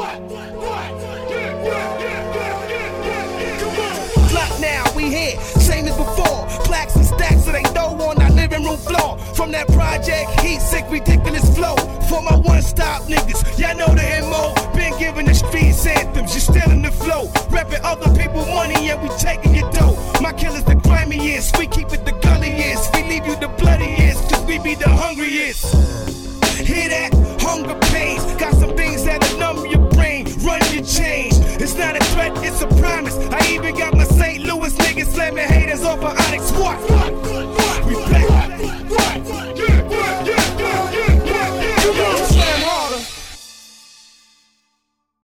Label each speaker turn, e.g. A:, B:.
A: Block now, we here, same as before. Plaques and stacks so they know on our living room floor. From that project, heat sick, ridiculous flow. For my one-stop niggas, y'all know the MO. Been giving the streets anthems, you still in the flow. Reppin' other people money and we taking your dough. My killer's the grimiest, we keep it the gulliest. We leave you the bloodiest, cause we be the hungriest. Hear that? Hunger pains. Got some things that'll numb your brain, run your change. It's not a threat, it's a promise. I even got my St. Louis niggas slamming haters off of Onyx. What?